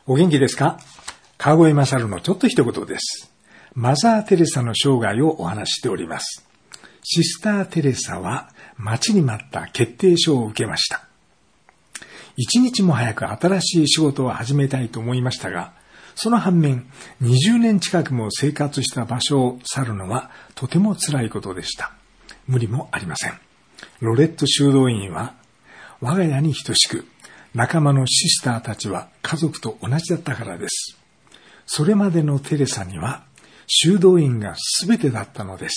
お元気ですか？川越勝のちょっと一言です。マザー・テレサの生涯をお話ししております。シスター・テレサは待ちに待った決定書を受けました。一日も早く新しい仕事を始めたいと思いましたが、その反面、20年近くも生活した場所を去るのはとても辛いことでした。無理もありません。ロレット修道院は我が家に等しく、仲間のシスターたちは家族と同じだったからです。それまでのテレサには修道院が全てだったのです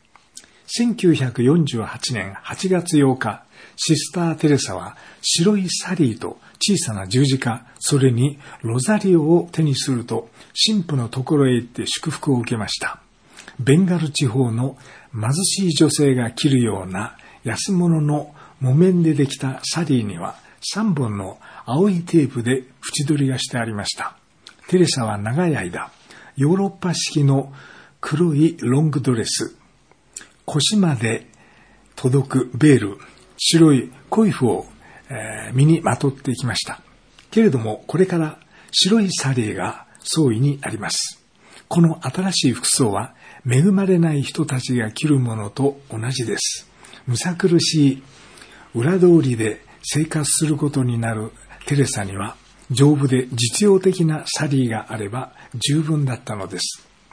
。1948年8月8日、シスター・テレサは白いサリーと小さな十字架、それにロザリオを手にすると神父のところへ行って祝福を受けました。ベンガル地方の貧しい女性が着るような安物の木綿でできたサリーには3本の青いテープで縁取りがしてありました。テレサは長い間、ヨーロッパ式の黒いロングドレス、腰まで届くベール、白いコイフを、身にまとってきました。けれどもこれから白いサリーが総意にあります。この新しい服装は恵まれない人たちが着るものと同じです。むさ苦しい裏通りで生活することになるテレサには丈夫で実用的なサリーがあれば十分だったのです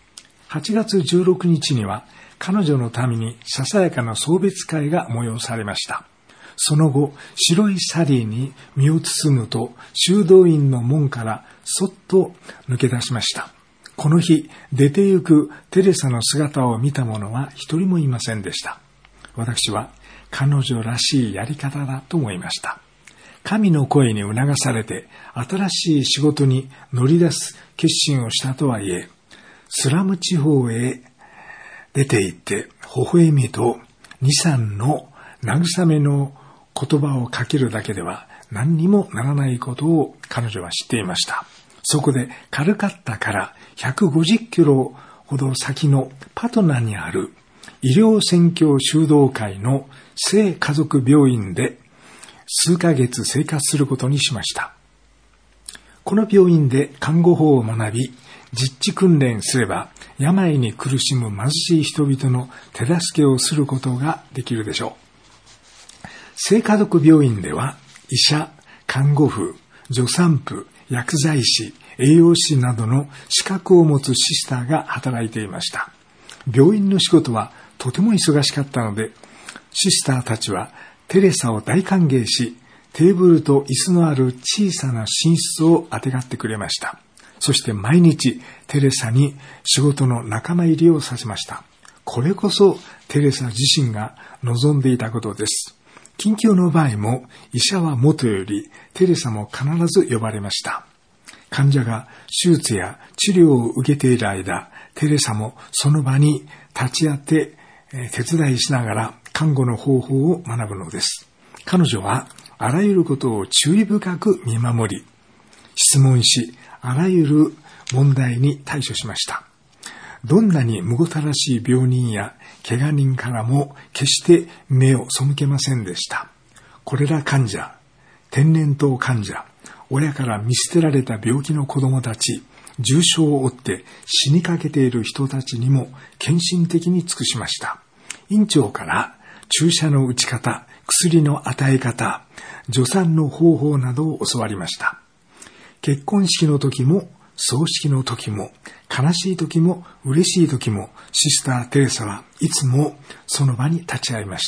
。8月16日には彼女のためにささやかな送別会が催されました。その後、白いサリーに身を包むと修道院の門からそっと抜け出しました。この日、出て行くテレサの姿を見た者は一人もいませんでした。私は彼女らしいやり方だと思いました。神の声に促されて新しい仕事に乗り出す決心をしたとはいえ、スラム地方へ出て行って微笑みと2、3の慰めの言葉をかけるだけでは何にもならないことを彼女は知っていました。そこでカルカッタから150キロほど先のパトナにある医療宣教修道会の聖家族病院で数ヶ月生活することにしました。この病院で看護法を学び、実地訓練すれば病に苦しむ貧しい人々の手助けをすることができるでしょう。聖家族病院では医者、看護婦、助産婦、薬剤師、栄養士などの資格を持つシスターが働いていました。病院の仕事はとても忙しかったので、シスターたちはテレサを大歓迎し、テーブルと椅子のある小さな寝室をあてがってくれました。そして毎日テレサに仕事の仲間入りをさせました。これこそテレサ自身が望んでいたことです。緊急の場合も医者はもとよりテレサも必ず呼ばれました。患者が手術や治療を受けている間、テレサもその場に立ち会って手伝いしながら看護の方法を学ぶのです。彼女はあらゆることを注意深く見守り、質問し、あらゆる問題に対処しました。どんなにむごたらしい病人や怪我人からも決して目を背けませんでした。コレラ患者、天然痘患者、親から見捨てられた病気の子供たち、重傷を負って死にかけている人たちにも献身的に尽くしました。院長から注射の打ち方、薬の与え方、助産の方法などを教わりました。結婚式の時も、葬式の時も、悲しい時も、嬉しい時も、シスター・テレサはいつもその場に立ち会いました。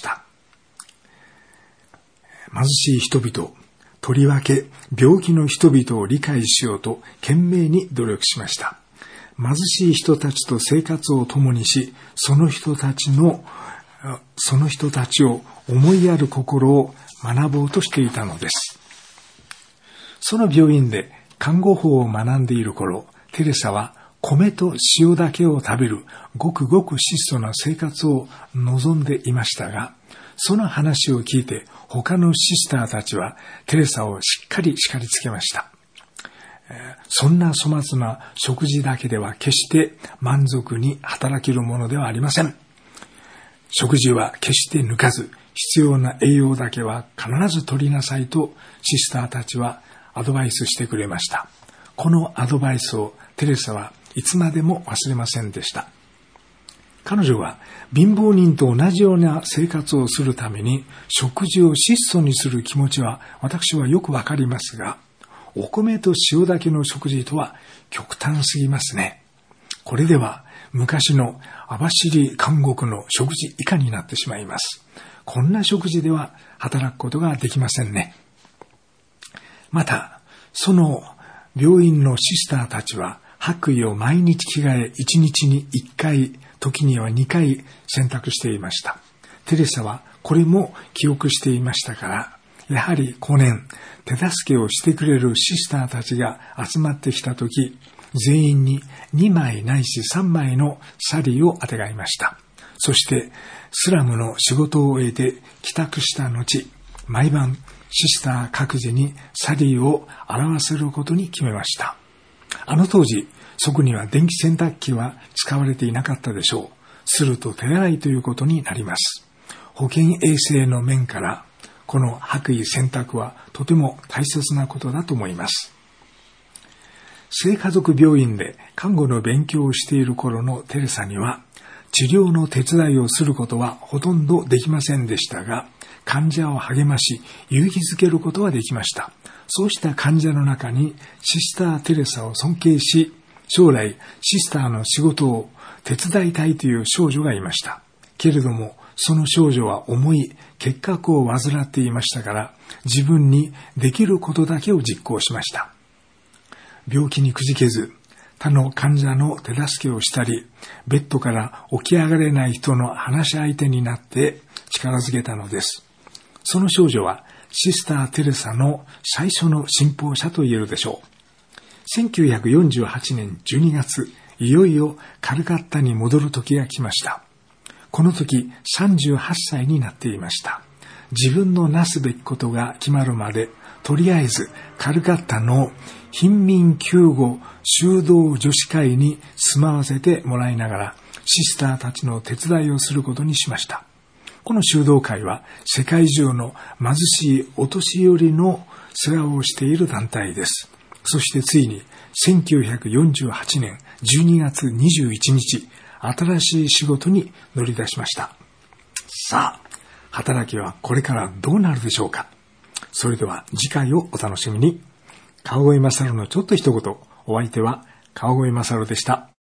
貧しい人々、とりわけ病気の人々を理解しようと懸命に努力しました。貧しい人たちと生活を共にし、その人たちを思いやる心を学ぼうとしていたのです。その病院で看護法を学んでいる頃、テレサは米と塩だけを食べるごくごく質素な生活を望んでいましたが、その話を聞いて他のシスターたちはテレサをしっかり叱りつけました。そんな粗末な食事だけでは決して満足に働けるものではありません。食事は決して抜かず、必要な栄養だけは必ず取りなさいとシスターたちはアドバイスしてくれました。 このアドバイスをテレサはいつまでも忘れませんでした。彼女は貧乏人と同じような生活をするために食事を質素にする気持ちは私はよくわかりますが、お米と塩だけの食事とは極端すぎますね。これでは昔の網走監獄の食事以下になってしまいます。こんな食事では働くことができませんね。また、その病院のシスターたちは白衣を毎日着替え、1日に1回、時には2回洗濯していました。テレサはこれも記憶していましたから、やはり後年、手助けをしてくれるシスターたちが集まってきたとき、全員に2枚ないし3枚のサリーをあてがいました。そしてスラムの仕事を終えて帰宅した後、毎晩シスター各自にサリーを洗わせることに決めました。あの当時、そこには電気洗濯機は使われていなかったでしょう。すると手洗いということになります。保健衛生の面から、この白衣洗濯はとても大切なことだと思います。聖家族病院で看護の勉強をしている頃のテレサには、治療の手伝いをすることはほとんどできませんでしたが、患者を励まし、勇気づけることはできました。そうした患者の中にシスター・テレサを尊敬し、将来シスターの仕事を手伝いたいという少女がいました。けれども、その少女は重い結核を患っていましたから、自分にできることだけを実行しました。病気にくじけず、他の患者の手助けをしたり、ベッドから起き上がれない人の話し相手になって力づけたのです。その少女はシスター・テレサの最初の信奉者と言えるでしょう。1948年12月、いよいよカルカッタに戻る時が来ました。この時38歳になっていました。自分のなすべきことが決まるまで、とりあえずカルカッタの貧民救護修道女子会に住まわせてもらいながら、シスターたちの手伝いをすることにしました。この修道会は世界中の貧しいお年寄りの世話をしている団体です。そしてついに1948年12月21日、新しい仕事に乗り出しました。さあ、働きはこれからどうなるでしょうか。それでは次回をお楽しみに。川越勝のちょっと一言。お相手は川越勝でした。